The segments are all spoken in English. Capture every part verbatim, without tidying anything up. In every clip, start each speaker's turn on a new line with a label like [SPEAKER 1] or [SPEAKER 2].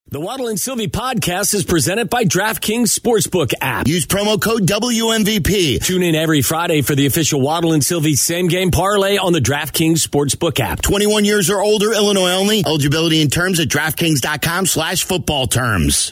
[SPEAKER 1] The Waddle and Sylvie podcast is presented by DraftKings Sportsbook app.
[SPEAKER 2] Use promo code W M V P.
[SPEAKER 1] Tune in every Friday for the official Waddle and Sylvie same game parlay on the DraftKings Sportsbook app.
[SPEAKER 2] twenty-one years or older, Illinois only. Eligibility and terms at DraftKings.com slash football terms.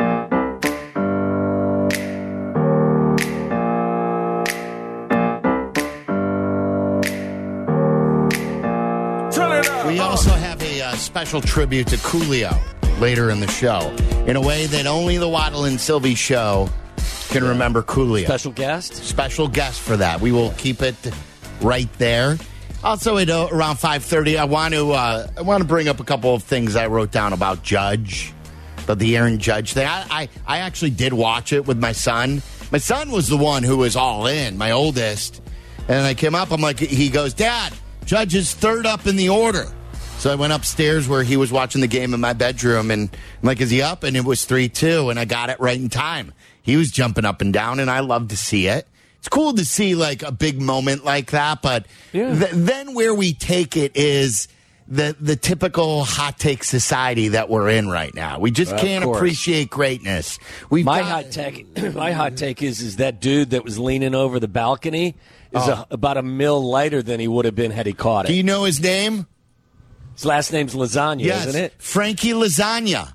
[SPEAKER 2] We also have a uh, special tribute to Coolio later in the show, in a way that only the Waddle and Sylvie show can remember Coolio.
[SPEAKER 3] Special guest?
[SPEAKER 2] Special guest for that. We will keep it right there. Also, at uh, around five thirty, I want to uh, I want to bring up a couple of things I wrote down about Judge, about the Aaron Judge thing. I, I, I actually did watch it with my son. My son was the one who was all in, my oldest. And I came up, I'm like, he goes, Dad, Judge is third up in the order. So I went upstairs where he was watching the game in my bedroom, and I'm like, is he up? And it was three two, and I got it right in time. He was jumping up and down, and I love to see it. It's cool to see, like, a big moment like that, but
[SPEAKER 3] yeah.
[SPEAKER 2] th- then where we take it is the the typical hot take society that we're in right now. We just
[SPEAKER 3] Well,
[SPEAKER 2] can't
[SPEAKER 3] of course.
[SPEAKER 2] appreciate greatness. We've
[SPEAKER 3] My
[SPEAKER 2] got-
[SPEAKER 3] hot take, my hot take is is that dude that was leaning over the balcony is
[SPEAKER 2] Oh.
[SPEAKER 3] a, about a mil lighter than he would have been had he caught
[SPEAKER 2] Do
[SPEAKER 3] it.
[SPEAKER 2] you know his name?
[SPEAKER 3] His last name's Lasagna,
[SPEAKER 2] Yes,
[SPEAKER 3] isn't it?
[SPEAKER 2] Frankie Lasagna.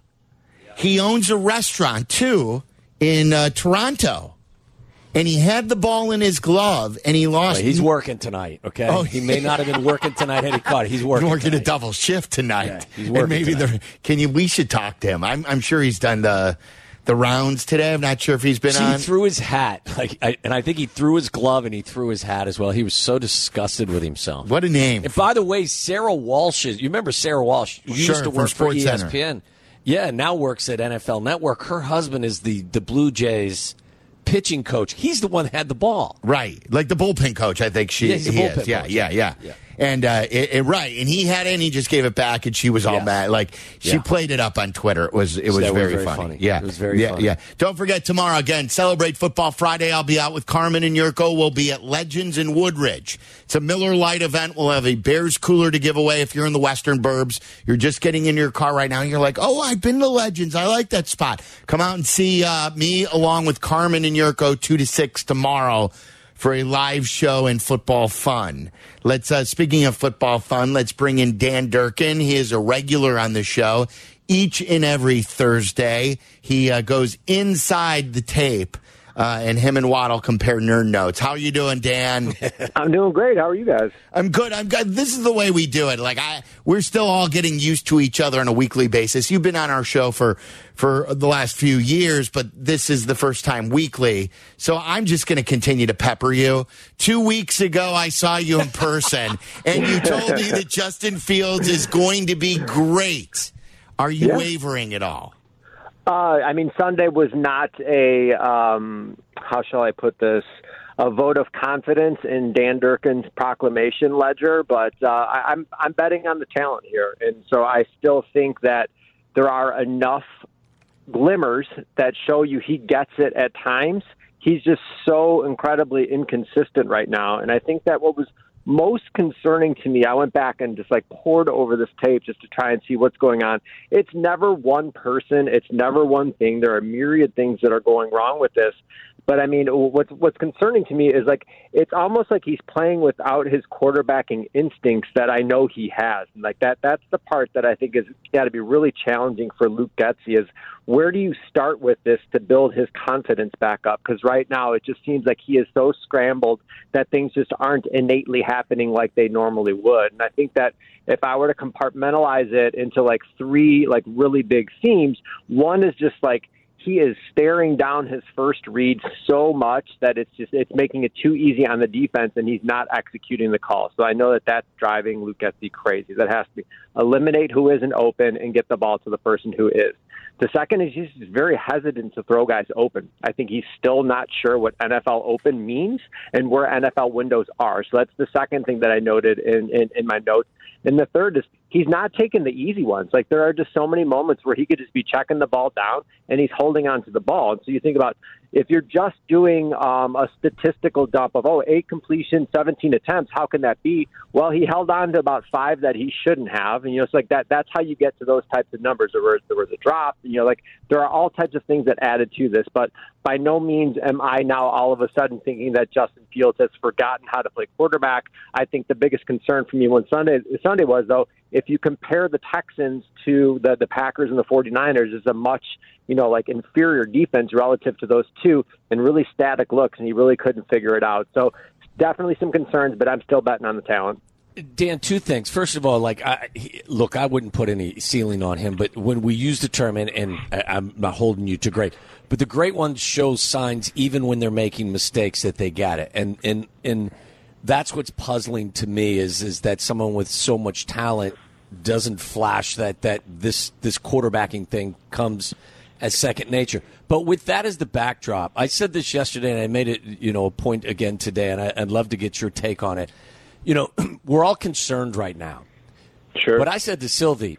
[SPEAKER 2] He owns a restaurant, too, in uh, Toronto. And he had the ball in his glove, and he lost.
[SPEAKER 3] Well, he's working tonight, okay?
[SPEAKER 2] Oh,
[SPEAKER 3] he may not have been working tonight had he caught it. He's working
[SPEAKER 2] He's working
[SPEAKER 3] tonight.
[SPEAKER 2] a double shift tonight.
[SPEAKER 3] Yeah, he's
[SPEAKER 2] And
[SPEAKER 3] working
[SPEAKER 2] maybe
[SPEAKER 3] tonight.
[SPEAKER 2] the can you? We should talk to him. I'm I'm sure he's done the the rounds today. I'm not sure if he's been
[SPEAKER 3] See,
[SPEAKER 2] on.
[SPEAKER 3] he threw his hat, like, I, and I think he threw his glove and he threw his hat as well. He was so disgusted with himself.
[SPEAKER 2] What a name!
[SPEAKER 3] And by the way, Sarah Walsh is. You remember Sarah Walsh? Who
[SPEAKER 2] Sure,
[SPEAKER 3] used to
[SPEAKER 2] from
[SPEAKER 3] work for E S
[SPEAKER 2] SportsCenter.
[SPEAKER 3] P N. Yeah, now works at N F L Network. Her husband is the the Blue Jays pitching coach. He's the one that had the ball.
[SPEAKER 2] Right, like the bullpen coach. I think she
[SPEAKER 3] Yeah, he's the
[SPEAKER 2] he
[SPEAKER 3] bullpen
[SPEAKER 2] is. Yeah,
[SPEAKER 3] coach.
[SPEAKER 2] yeah, yeah,
[SPEAKER 3] Yeah.
[SPEAKER 2] And uh, it, it- right, and he had it, and he just gave it back, and she was all
[SPEAKER 3] Yes.
[SPEAKER 2] mad. Like she
[SPEAKER 3] Yeah.
[SPEAKER 2] played it up on Twitter. It was it
[SPEAKER 3] So
[SPEAKER 2] was
[SPEAKER 3] that was
[SPEAKER 2] very,
[SPEAKER 3] very
[SPEAKER 2] funny.
[SPEAKER 3] funny.
[SPEAKER 2] Yeah,
[SPEAKER 3] It was very
[SPEAKER 2] yeah,
[SPEAKER 3] funny.
[SPEAKER 2] Yeah. Don't forget tomorrow again. Celebrate Football Friday. I'll be out with Carmen and Yurko. We'll be at Legends in Woodridge. It's a Miller Lite event. We'll have a Bears cooler to give away if you're in the Western Burbs. You're just getting in your car right now, and you're like, oh, I've been to Legends. I like that spot. Come out and see uh, me along with Carmen and Yurko two to six tomorrow for a live show and football fun. Let's, uh, speaking of football fun, let's bring in Dan Durkin. He is a regular on the show each and every Thursday. He uh, goes inside the tape, uh, and him and Waddle compare nerd notes. How are you doing, Dan?
[SPEAKER 4] I'm doing great. How are you guys?
[SPEAKER 2] I'm good. I'm good. This is the way we do it. Like I, we're still all getting used to each other on a weekly basis. You've been on our show for for the last few years, but this is the first time weekly. So I'm just going to continue to pepper you. Two weeks ago, I saw you in person, and you told me that Justin Fields is going to be great. Are you
[SPEAKER 4] Yeah.
[SPEAKER 2] wavering at all?
[SPEAKER 4] Uh, I mean, Sunday was not a, um, how shall I put this, a vote of confidence in Dan Durkin's proclamation ledger, but uh, I, I'm I'm betting on the talent here. And so I still think that there are enough glimmers that show you he gets it at times. He's just so incredibly inconsistent right now. And I think that what was most concerning to me, I went back and just like poured over this tape just to try and see what's going on. It's never one person. It's never one thing. There are myriad things that are going wrong with this. But I mean, what's what's concerning to me is like it's almost like he's playing without his quarterbacking instincts that I know he has. And like that, that's the part that I think is got to be really challenging for Luke Getsy is where do you start with this to build his confidence back up? Because right now it just seems like he is so scrambled that things just aren't innately happening like they normally would. And I think that if I were to compartmentalize it into like three like really big themes, one is just like he is staring down his first read so much that it's just it's making it too easy on the defense, and he's not executing the call. So I know that that's driving Luke Getsy crazy. That has to be eliminate who isn't open and get the ball to the person who is. The second is he's just very hesitant to throw guys open. I think he's still not sure what N F L open means and where N F L windows are. So that's the second thing that I noted in, in, in my notes. And the third is he's not taking the easy ones. Like, there are just so many moments where he could just be checking the ball down and he's holding on to the ball. And so you think about, if you're just doing um, a statistical dump of, oh, eight completions, seventeen attempts, how can that be? Well, he held on to about five that he shouldn't have. And, you know, it's like that. That's how you get to those types of numbers. There was, there was a drop. You know, like, there are all types of things that added to this. But by no means am I now all of a sudden thinking that Justin Fields has forgotten how to play quarterback. I think the biggest concern for me when Sunday, Sunday was, though, if you compare the Texans to the, the Packers and the 49ers, is a much, you know, like inferior defense relative to those two and really static looks, and he really couldn't figure it out. So definitely some concerns, but I'm still betting on the talent.
[SPEAKER 3] Dan, two things. First of all, like, I, he, look, I wouldn't put any ceiling on him, but when we use the term, and, and I, I'm not holding you to great, but the great ones show signs even when they're making mistakes that they get it. And, and, and that's what's puzzling to me is, is that someone with so much talent doesn't flash that, that this, this quarterbacking thing comes as second nature. But with that as the backdrop, I said this yesterday and I made it, you know, a point again today, and I, I'd love to get your take on it. You know, we're all concerned right now.
[SPEAKER 4] Sure.
[SPEAKER 3] But I said to Sylvie,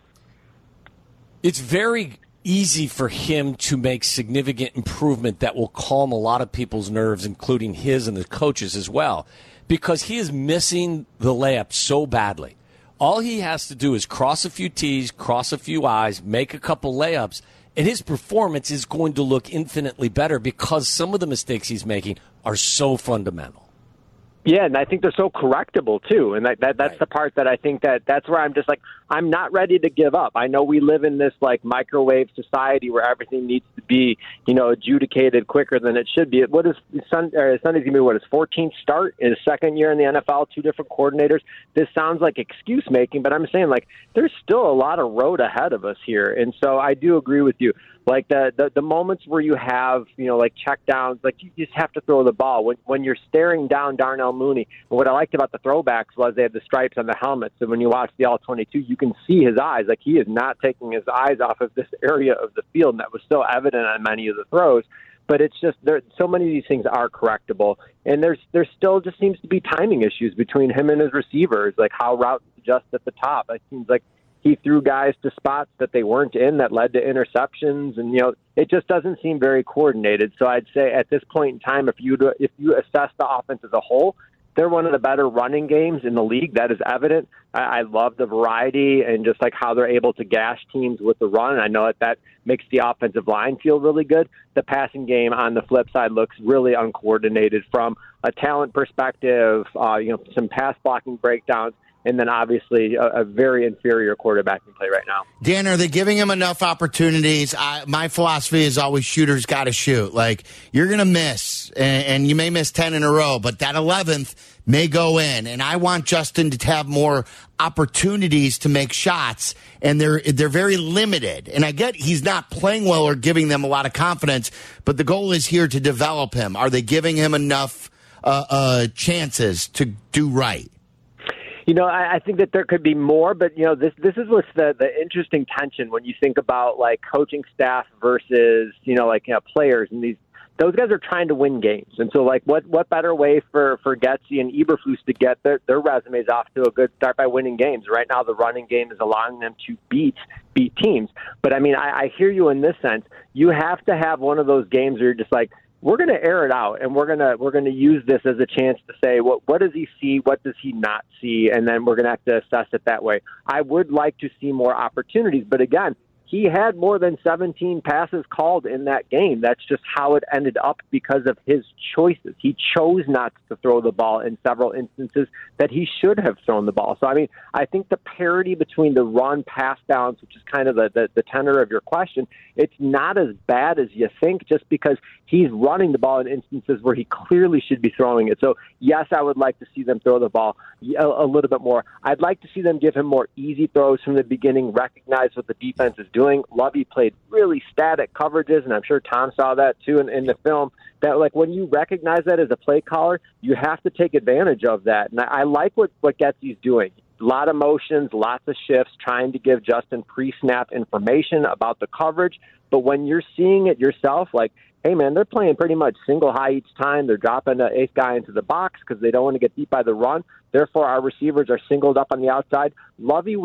[SPEAKER 3] it's very easy for him to make significant improvement that will calm a lot of people's nerves, including his and the coaches as well, because he is missing the layup so badly. All he has to do is cross a few T's, cross a few I's, make a couple layups, and his performance is going to look infinitely better because some of the mistakes he's making are so fundamental.
[SPEAKER 4] Yeah, and I think they're so correctable, too. And that, that that's
[SPEAKER 3] Right.
[SPEAKER 4] the part that I think that that's where I'm just like, I'm not ready to give up. I know we live in this, like, microwave society where everything needs to be, you know, adjudicated quicker than it should be. What is Sun, or Sunday's going to be, what, his fourteenth start in his second year in the N F L, two different coordinators? This sounds like excuse-making, but I'm saying, like, there's still a lot of road ahead of us here. And so I do agree with you. Like the, the the moments where you have, you know, like check downs, like you just have to throw the ball. When when you're staring down Darnell Mooney, and what I liked about the throwbacks was they had the stripes on the helmets. And when you watch the all twenty-two, you can see his eyes. Like, he is not taking his eyes off of this area of the field, and that was so evident on many of the throws. But it's just, there, so many of these things are correctable. And there's there still just seems to be timing issues between him and his receivers, like how routes adjust at the top. It seems like he threw guys to spots that they weren't in that led to interceptions, and you know it just doesn't seem very coordinated. So I'd say at this point in time, if you if you assess the offense as a whole, they're one of the better running games in the league. That is evident. I, I love the variety and just like how they're able to gash teams with the run. I know that that makes the offensive line feel really good. The passing game on the flip side looks really uncoordinated from a talent perspective. Uh, you know, some pass blocking breakdowns. And then obviously a, a very inferior quarterbacking play right now.
[SPEAKER 2] Dan, are they giving him enough opportunities? I, my philosophy is always shooters got to shoot. Like, you're going to miss, and, and you may miss ten in a row, but that eleventh may go in. And I want Justin to have more opportunities to make shots, and they're they're very limited. And I get he's not playing well or giving them a lot of confidence, but the goal is here to develop him. Are they giving him enough uh, uh, chances to do right?
[SPEAKER 4] You know, I, I think that there could be more, but, you know, this this is what's the, the interesting tension when you think about, like, coaching staff versus, you know, like, you know, players. And these those guys are trying to win games. And so, like, what, what better way for, for Getsy and Eberflus to get their, their resumes off to a good start by winning games? Right now, the running game is allowing them to beat beat teams. But, I mean, I, I hear you in this sense. You have to have one of those games where you're just like, we're going to air it out, and we're going to we're going to use this as a chance to say, what what does he see, what does he not see, and then we're going to have to assess it that way. I would like to see more opportunities, but again, he had more than seventeen passes called in that game. That's just how it ended up because of his choices. He chose not to throw the ball in several instances that he should have thrown the ball. So, I mean, I think the parity between the run-pass balance, which is kind of the, the, the tenor of your question, it's not as bad as you think just because he's running the ball in instances where he clearly should be throwing it. So, yes, I would like to see them throw the ball a, a little bit more. I'd like to see them give him more easy throws from the beginning, recognize what the defense is doing. Lovey played really static coverages, and I'm sure Tom saw that too in, in the film, that like when you recognize that as a play caller, you have to take advantage of that. And I, I like what, what Getsy's doing. A lot of motions, lots of shifts, trying to give Justin pre-snap information about the coverage. But when you're seeing it yourself, like, hey, man, they're playing pretty much single high each time. They're dropping the eighth guy into the box because they don't want to get beat by the run. Therefore, our receivers are singled up on the outside. Lovey was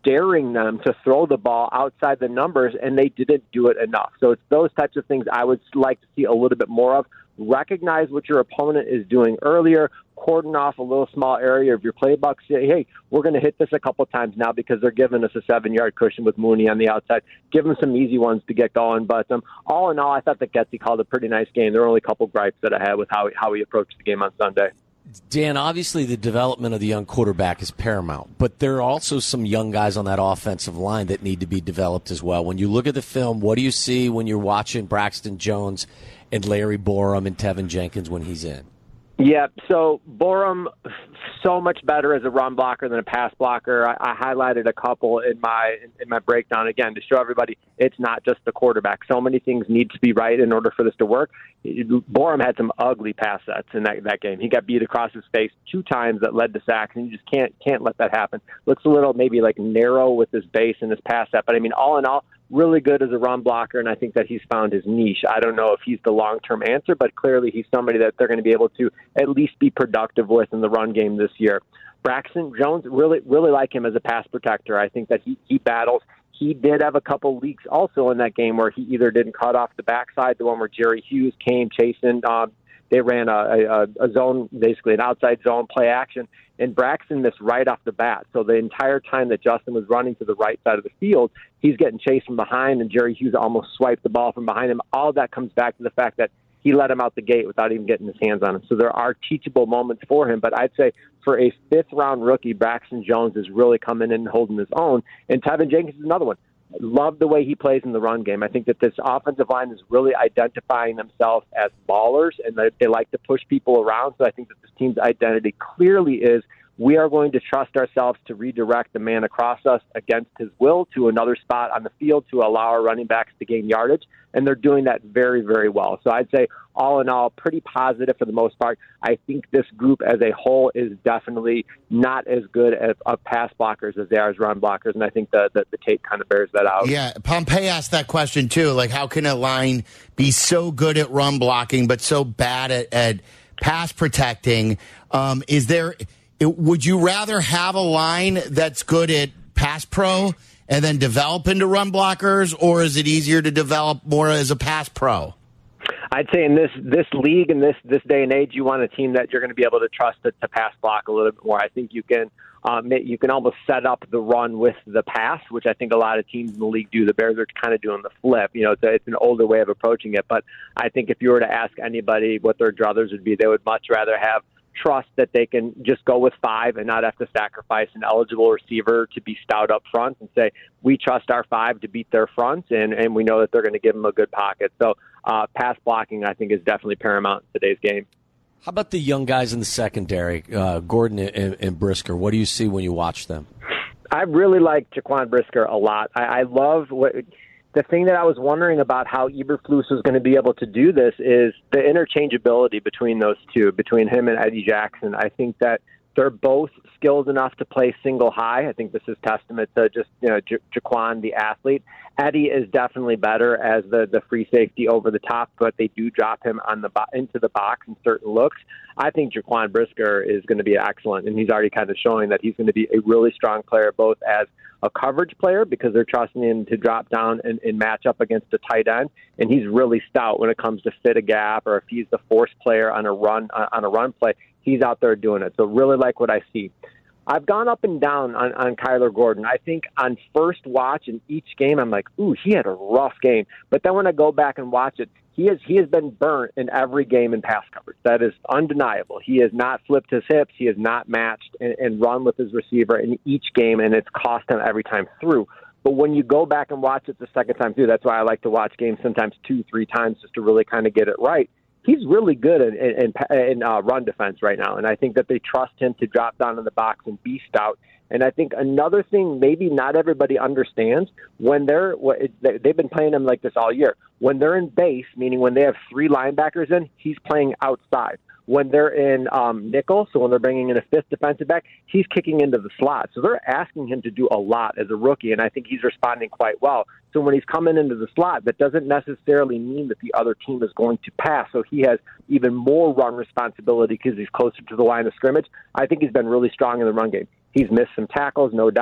[SPEAKER 4] daring them to throw the ball outside the numbers, and they didn't do it enough. So it's those types of things I would like to see a little bit more of. Recognize what your opponent is doing earlier, cordon off a little small area of your playbook. Say, hey, we're going to hit this a couple times now because they're giving us a seven-yard cushion with Mooney on the outside. Give them some easy ones to get going. But um, all in all, I thought that Getsy called a pretty nice game. There were only a couple gripes that I had with how, how he approached the game on Sunday.
[SPEAKER 3] Dan, obviously the development of the young quarterback is paramount, but there are also some young guys on that offensive line that need to be developed as well. When you look at the film, what do you see when you're watching Braxton Jones and Larry Borom and Tevin Jenkins when he's in?
[SPEAKER 4] Yeah, so Borom, so much better as a run blocker than a pass blocker. I, I highlighted a couple in my in my breakdown, again, to show everybody it's not just the quarterback. So many things need to be right in order for this to work. Borom had some ugly pass sets in that, that game. He got beat across his face two times that led to sacks, and you just can't can't let that happen. Looks a little maybe like narrow with his base and his pass set, but I mean, all in all, really good as a run blocker, and I think that he's found his niche. I don't know if he's the long-term answer, but clearly he's somebody that they're going to be able to at least be productive with in the run game this year. Braxton Jones, really really like him as a pass protector. I think that he, he battles. He did have a couple leaks also in that game where he either didn't cut off the backside, the one where Jerry Hughes came chasing. Um, they ran a, a, a zone, basically an outside zone play action, and Braxton missed right off the bat. So the entire time that Justin was running to the right side of the field, he's getting chased from behind, and Jerry Hughes almost swiped the ball from behind him. All of that comes back to the fact that he let him out the gate without even getting his hands on him. So there are teachable moments for him, but I'd say for a fifth-round rookie, Braxton Jones is really coming in and holding his own, and Tevin Jenkins is another one. Love the way he plays in the run game. I think that this offensive line is really identifying themselves as ballers, and that they like to push people around. So I think that this team's identity clearly is we are going to trust ourselves to redirect the man across us against his will to another spot on the field to allow our running backs to gain yardage, and they're doing that very, very well. So I'd say all in all, pretty positive for the most part. I think this group as a whole is definitely not as good as of pass blockers as they are as run blockers, and I think the, the, the tape kind of bears that out.
[SPEAKER 2] Yeah, Pompey asked that question too, like how can a line be so good at run blocking but so bad at, at pass protecting? Um, is there... It, would you rather have a line that's good at pass pro and then develop into run blockers, or is it easier to develop more as a pass pro?
[SPEAKER 4] I'd say in this this league, in this this day and age, you want a team that you're going to be able to trust to, to pass block a little bit more. I think you can um, you can almost set up the run with the pass, which I think a lot of teams in the league do. The Bears are kind of doing the flip. You know, it's, a, it's an older way of approaching it. But I think if you were to ask anybody what their druthers would be, they would much rather have trust that they can just go with five and not have to sacrifice an eligible receiver to be stout up front and say, we trust our five to beat their fronts, and, and we know that they're going to give them a good pocket. So uh, pass blocking, I think, is definitely paramount in today's game.
[SPEAKER 3] How about the young guys in the secondary, uh, Gordon and, and Brisker? What do you see when you watch them?
[SPEAKER 4] I really like Jaquan Brisker a lot. I, I love what – the thing that I was wondering about how Eberflus was going to be able to do this is the interchangeability between those two, between him and Eddie Jackson. I think that they're both skilled enough to play single high. I think this is testament to just, you know, J- Jaquan, the athlete. Eddie is definitely better as the, the free safety over the top, but they do drop him on the bo- into the box in certain looks. I think Jaquan Brisker is going to be excellent, and he's already kind of showing that he's going to be a really strong player, both as a coverage player because they're trusting him to drop down and, and match up against a tight end, and he's really stout when it comes to fit a gap or if he's the force player on a run on a run play. He's out there doing it. So really like what I see. I've gone up and down on, on Kyler Gordon. I think on first watch in each game, I'm like, ooh, he had a rough game. But then when I go back and watch it, he has he has been burnt in every game in pass coverage. That is undeniable. He has not flipped his hips. He has not matched and, and run with his receiver in each game, and it's cost him every time through. But when you go back and watch it the second time through, that's why I like to watch games sometimes two, three times just to really kind of get it right. He's really good in, in, in uh, run defense right now, and I think that they trust him to drop down in the box and be stout. And I think another thing maybe not everybody understands, when they're – they've been playing him like this all year. When they're in base, meaning when they have three linebackers in, he's playing outside. When they're in um, nickel, so when they're bringing in a fifth defensive back, he's kicking into the slot. So they're asking him to do a lot as a rookie, and I think he's responding quite well. So when he's coming into the slot, that doesn't necessarily mean that the other team is going to pass. So he has even more run responsibility because he's closer to the line of scrimmage. I think he's been really strong in the run game. He's missed some tackles, no doubt.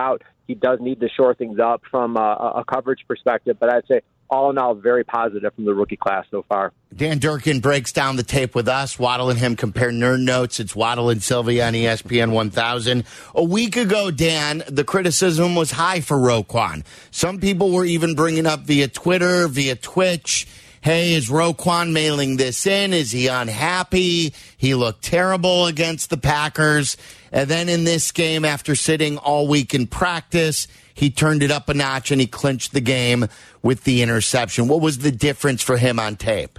[SPEAKER 4] He does need to shore things up from a, a coverage perspective, but I'd say all in all, very positive from the rookie class so far.
[SPEAKER 2] Dan Durkin breaks down the tape with us. Waddle and him compare nerd notes. It's Waddle and Sylvie on E S P N one thousand. A week ago, Dan, the criticism was high for Roquan. Some people were even bringing up via Twitter, via Twitch, hey, is Roquan mailing this in? Is he unhappy? He looked terrible against the Packers. And then in this game, after sitting all week in practice, he turned it up a notch and he clinched the game with the interception. What was the difference for him on tape?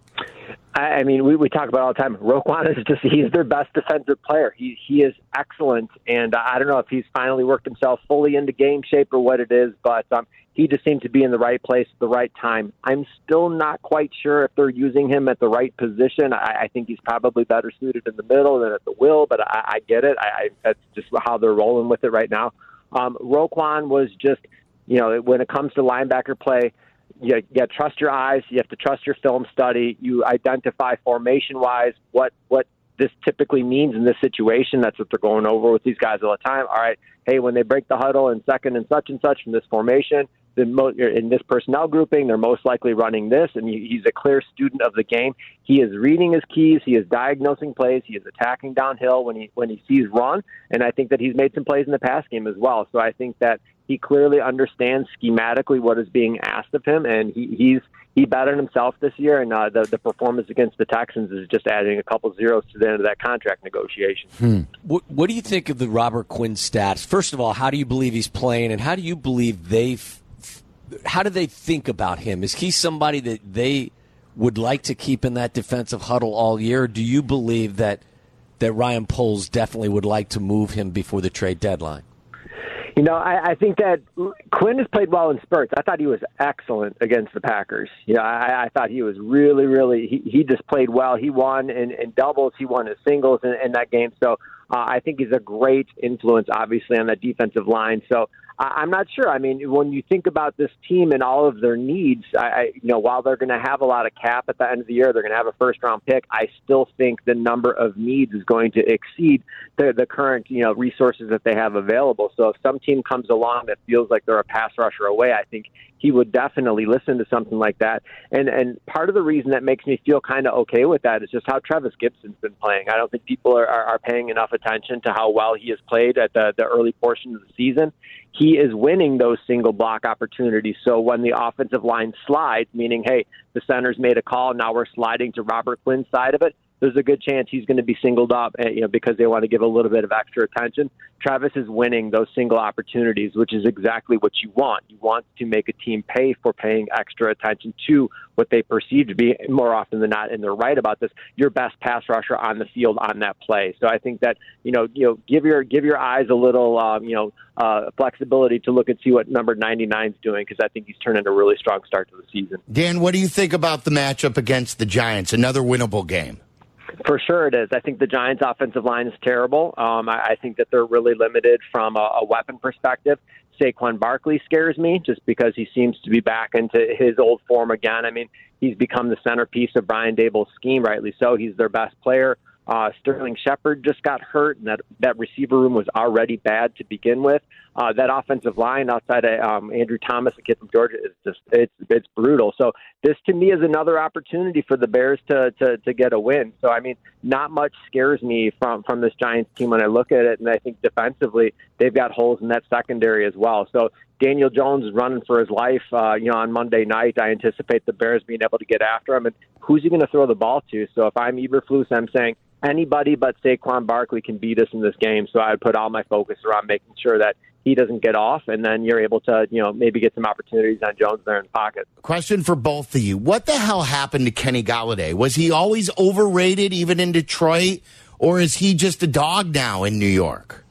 [SPEAKER 4] I mean, we, we talk about it all the time. Roquan is just, he's their best defensive player. He he is excellent. And I don't know if he's finally worked himself fully into game shape or what it is, but um, he just seemed to be in the right place at the right time. I'm still not quite sure if they're using him at the right position. I, I think he's probably better suited in the middle than at the will, but I, I get it. I, I, that's just how they're rolling with it right now. Um, Roquan was just, you know, when it comes to linebacker play, you, you got to trust your eyes. You have to trust your film study. You identify formation-wise what what this typically means in this situation. That's what they're going over with these guys all the time. All right, hey, when they break the huddle in second and such and such from this formation, then mo- in this personnel grouping, they're most likely running this, and he, he's a clear student of the game. He is reading his keys. He is diagnosing plays. He is attacking downhill when he when he sees run, and I think that he's made some plays in the pass game as well. So I think that he clearly understands schematically what is being asked of him, and he, he's he bettered himself this year, and uh, the, the performance against the Texans is just adding a couple zeros to the end of that contract negotiation.
[SPEAKER 3] Hmm. What, what do you think of the Robert Quinn stats? First of all, how do you believe he's playing, and how do you believe they've how do they think about him? Is he somebody that they would like to keep in that defensive huddle all year? Or do you believe that that Ryan Poles definitely would like to move him before the trade deadline?
[SPEAKER 4] You know, I, I think that Quinn has played well in spurts. I thought he was excellent against the Packers. You know, I, I thought he was really, really, he, he just played well. He won in, in doubles. He won in singles in, in that game. So uh, I think he's a great influence, obviously, on that defensive line. So I'm not sure. I mean, when you think about this team and all of their needs, I, I you know, while they're going to have a lot of cap at the end of the year, they're going to have a first-round pick. I still think the number of needs is going to exceed the, the current, you know, resources that they have available. So if some team comes along that feels like they're a pass rusher away, I think he would definitely listen to something like that. And and part of the reason that makes me feel kind of okay with that is just how Travis Gibson's been playing. I don't think people are, are, are paying enough attention to how well he has played at the, the early portion of the season. He is winning those single block opportunities. So when the offensive line slides, meaning, hey, the center's made a call, now we're sliding to Robert Quinn's side of it, there's a good chance he's going to be singled up, you know, because they want to give a little bit of extra attention. Travis is winning those single opportunities, which is exactly what you want. You want to make a team pay for paying extra attention to what they perceive to be, more often than not, and they're right about this, your best pass rusher on the field on that play. So I think that, you know, you know, give your give your eyes a little, um, you know, uh, flexibility to look and see what number ninety-nine is doing, because I think he's turned in a really strong start to the season.
[SPEAKER 2] Dan, what do you think about the matchup against the Giants? Another winnable game.
[SPEAKER 4] For sure it is. I think the Giants' offensive line is terrible. Um, I, I think that they're really limited from a, a weapon perspective. Saquon Barkley scares me just because he seems to be back into his old form again. I mean, he's become the centerpiece of Brian Daboll's scheme, rightly so. He's their best player. Uh, Sterling Shepard just got hurt, and that, that receiver room was already bad to begin with. Uh, that offensive line outside of um, Andrew Thomas, the kid from Georgia, is just it's it's brutal. So this to me is another opportunity for the Bears to to to get a win. So I mean, not much scares me from from this Giants team when I look at it, and I think defensively they've got holes in that secondary as well. So Daniel Jones is running for his life. Uh, you know, on Monday night, I anticipate the Bears being able to get after him. And who's he going to throw the ball to? So if I'm Eberflus, I'm saying anybody but Saquon Barkley can beat us in this game. So I would put all my focus around making sure that he doesn't get off, and then you're able to, you know, maybe get some opportunities on Jones there in the pocket.
[SPEAKER 2] Question for both of you. What the hell happened to Kenny Golladay? Was he always overrated even in Detroit, or is he just a dog now in New York?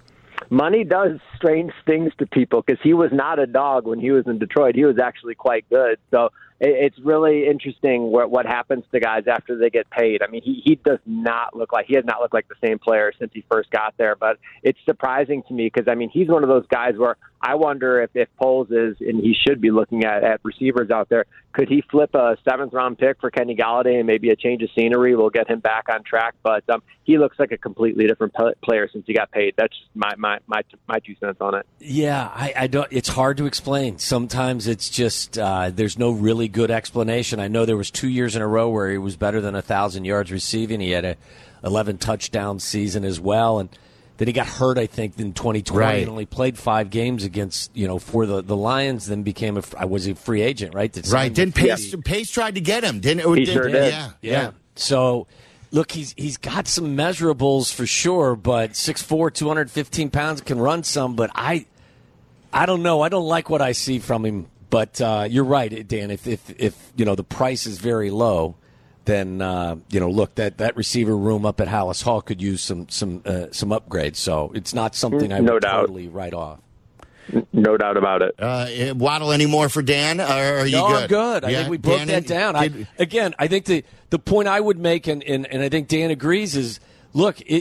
[SPEAKER 4] Money does strange things to people, because he was not a dog when he was in Detroit. He was actually quite good. So it's really interesting what, what happens to guys after they get paid. I mean, he, he does not look like, he has not looked like the same player since he first got there, but it's surprising to me because, I mean, he's one of those guys where I wonder if, if Poles is, and he should be looking at, at receivers out there, could he flip a seventh round pick for Kenny Golladay and maybe a change of scenery will get him back on track? But um, he looks like a completely different player since he got paid. That's just my, my, my, my two cents. confidence on it.
[SPEAKER 3] Yeah, I, I don't. It's hard to explain. Sometimes it's just uh, there's no really good explanation. I know there was two years in a row where he was better than a thousand yards receiving. He had a eleven touchdown season as well, and then he got hurt, I think, in twenty twenty
[SPEAKER 2] right.
[SPEAKER 3] and only played five games against, you know, for the, the Lions, then became a, was a free agent, right? Did
[SPEAKER 2] right. Didn't Pace, Pace tried to get him, didn't it?
[SPEAKER 4] He sure did.
[SPEAKER 2] Yeah.
[SPEAKER 3] Yeah.
[SPEAKER 2] yeah.
[SPEAKER 3] So, look, he's he's got some measurables for sure, but six foot four, two hundred fifteen pounds, can run some, but I I don't know. I don't like what I see from him, but uh, you're right, Dan. If, if, if, you know, the price is very low, then uh, you know, look, that, that receiver room up at Hallis Hall could use some some uh, some upgrades. So it's not something I
[SPEAKER 4] no
[SPEAKER 3] would
[SPEAKER 4] doubt.
[SPEAKER 3] totally write off.
[SPEAKER 4] No doubt about it.
[SPEAKER 2] Uh, Waddle, any more for Dan? Or are you
[SPEAKER 3] no,
[SPEAKER 2] good?
[SPEAKER 3] I'm good. I
[SPEAKER 2] yeah?
[SPEAKER 3] think we broke
[SPEAKER 2] Dan,
[SPEAKER 3] that down. I, again, I think the the point I would make, and, and, and I think Dan agrees, is look, it.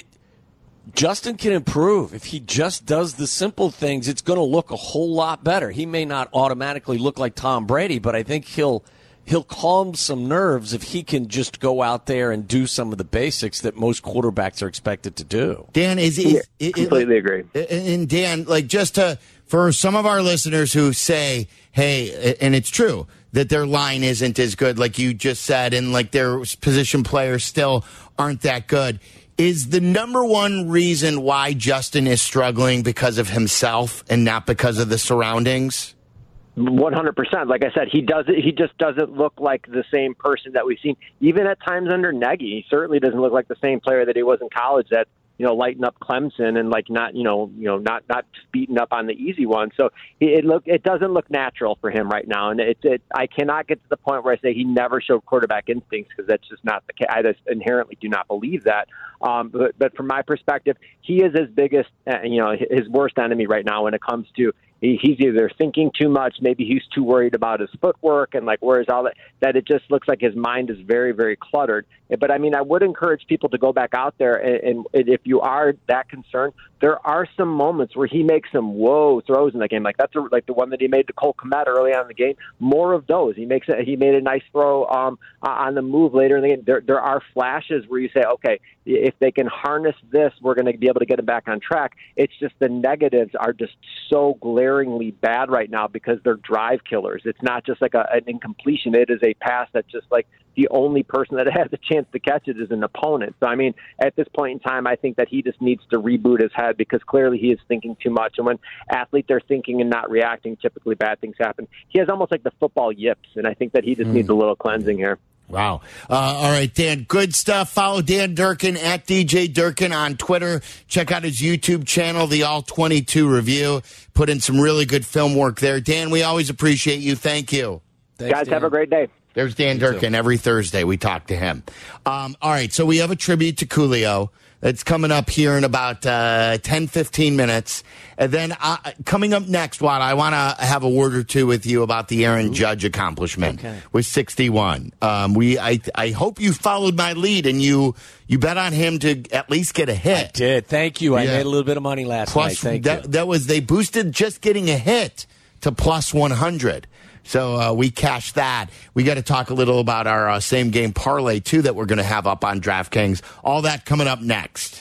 [SPEAKER 3] Justin can improve. If he just does the simple things, it's going to look a whole lot better. He may not automatically look like Tom Brady, but I think he'll he'll calm some nerves if he can just go out there and do some of the basics that most quarterbacks are expected to do.
[SPEAKER 2] Dan, is, is,
[SPEAKER 4] Yeah,
[SPEAKER 2] is
[SPEAKER 4] completely
[SPEAKER 2] it,
[SPEAKER 4] agree.
[SPEAKER 2] And Dan, like just to, for some of our listeners who say, hey, and it's true, that their line isn't as good, like you just said, and like their position players still aren't that good. Is the number one reason why Justin is struggling because of himself and not because of the surroundings?
[SPEAKER 4] One hundred percent. Like I said, he does it. He just doesn't look like the same person that we've seen, even at times under Nagy. He certainly doesn't look like the same player that he was in college. That you know, lighting up Clemson and like not, you know, you know, not not just beating up on the easy one. So it look it doesn't look natural for him right now, and it's it. I cannot get to the point where I say he never showed quarterback instincts because that's just not the case. I just inherently do not believe that. Um, but but from my perspective, he is his biggest, uh, you know, his worst enemy right now when it comes to. He's either thinking too much, maybe he's too worried about his footwork and like where's all that, that it just looks like his mind is very, very cluttered. But I mean, I would encourage people to go back out there and, and if you are that concerned, there are some moments where he makes some whoa throws in the game. Like that's a, like the one that he made to Cole Kmet early on in the game. More of those. He makes it. He made a nice throw um, on the move later in the game. There, there are flashes where you say, okay, if they can harness this, we're going to be able to get him back on track. It's just the negatives are just so glaringly bad right now because they're drive killers. It's not just like a, an incompletion. It is a pass that's just like the only person that has a chance to catch it is an opponent. So, I mean, at this point in time, I think that he just needs to reboot his head because clearly he is thinking too much. And when athletes are thinking and not reacting, typically bad things happen. He has almost like the football yips, and I think that he just mm. needs a little cleansing here.
[SPEAKER 2] Wow. Uh, all right, Dan, good stuff. Follow Dan Durkin at D J Durkin on Twitter. Check out his YouTube channel, the All twenty-two Review. Put in some really good film work there. Dan, we always appreciate you. Thank you.
[SPEAKER 4] Thanks, Guys, Dan. Have a great day.
[SPEAKER 2] There's Dan Durkin. Every Thursday we talk to him. Um, all right, so we have a tribute to Coolio that's coming up here in about uh, ten, fifteen minutes. And then uh, coming up next, Watt, I want to have a word or two with you about the Aaron Ooh. Judge accomplishment okay. with sixty-one. Um, we, I, I hope you followed my lead and you you bet on him to at least get a hit.
[SPEAKER 3] I did. Thank you. I
[SPEAKER 2] yeah.
[SPEAKER 3] made a little bit of money last
[SPEAKER 2] plus,
[SPEAKER 3] night. Thank
[SPEAKER 2] that,
[SPEAKER 3] you.
[SPEAKER 2] That was, they boosted just getting a hit to plus one hundred. So uh, we cashed that. We got to talk a little about our uh, same game parlay, too, that we're going to have up on DraftKings. All that coming up next.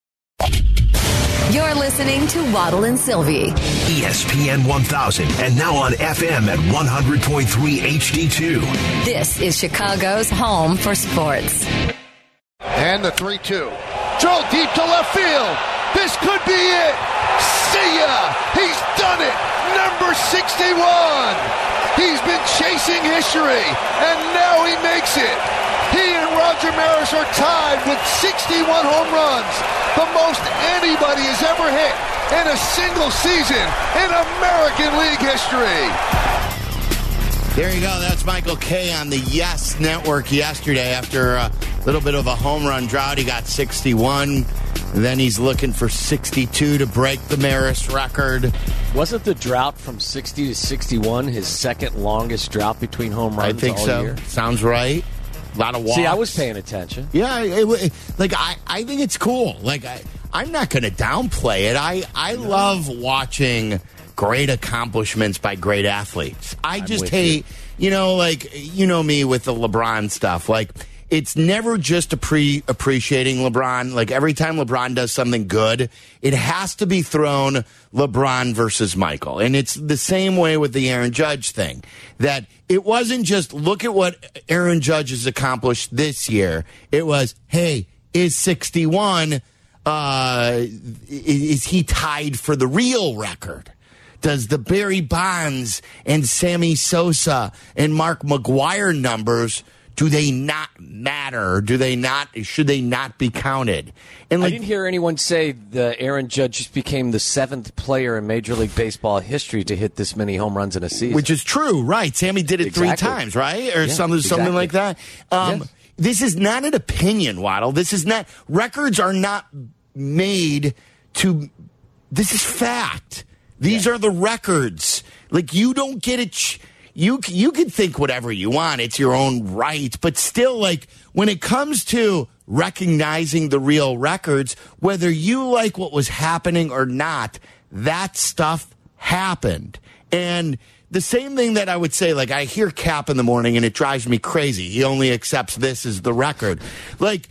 [SPEAKER 5] You're listening to Waddle and Sylvie.
[SPEAKER 6] E S P N one thousand and now on F M at one hundred point three H D two.
[SPEAKER 5] This is Chicago's home for sports.
[SPEAKER 7] And the three two. Throw deep to left field. This could be it. See ya. He's done it. Number sixty-one. He's been chasing history, and now he makes it. He and Roger Maris are tied with sixty-one home runs, the most anybody has ever hit in a single season in American League history.
[SPEAKER 2] There you go. That's Michael Kay on the Yes Network yesterday. After a little bit of a home run drought, he got sixty-one. Then he's looking for sixty-two to break the Maris record.
[SPEAKER 3] Wasn't the drought from sixty to sixty-one his second longest drought between home runs
[SPEAKER 2] I think
[SPEAKER 3] all
[SPEAKER 2] so.
[SPEAKER 3] year?
[SPEAKER 2] Sounds right. A lot of walks.
[SPEAKER 3] See, I was paying attention.
[SPEAKER 2] Yeah, it, it, like I, I think it's cool. Like I, I'm not going to downplay it. I, I no. love watching great accomplishments by great athletes. I
[SPEAKER 3] I'm
[SPEAKER 2] just hate, you. you know, like you know me with the LeBron stuff. Like it's never just appre- appreciating LeBron. Like every time LeBron does something good, it has to be thrown LeBron versus Michael. And it's the same way with the Aaron Judge thing, that it wasn't just look at what Aaron Judge has accomplished this year. It was, hey, is sixty-one, uh, is he tied for the real record? Does the Barry Bonds and Sammy Sosa and Mark McGwire numbers, do they not matter? Do they not? Should they not be counted? And like,
[SPEAKER 3] I didn't hear anyone say the Aaron Judge just became the seventh player in Major League Baseball history to hit this many home runs in a season.
[SPEAKER 2] Which is true, right? Sammy did it
[SPEAKER 3] exactly.
[SPEAKER 2] three times, right? Or
[SPEAKER 3] yeah,
[SPEAKER 2] something,
[SPEAKER 3] exactly.
[SPEAKER 2] something like that. Um,
[SPEAKER 3] yes.
[SPEAKER 2] This is not an opinion, Waddle. This is not. Records are not made to. This is fact. These yeah. are the records. Like, you don't get it. Ch- you you can think whatever you want. It's your own right. But still, like, when it comes to recognizing the real records, whether you like what was happening or not, that stuff happened. And the same thing that I would say, like, I hear Cap in the morning and it drives me crazy. He only accepts this as the record. Like,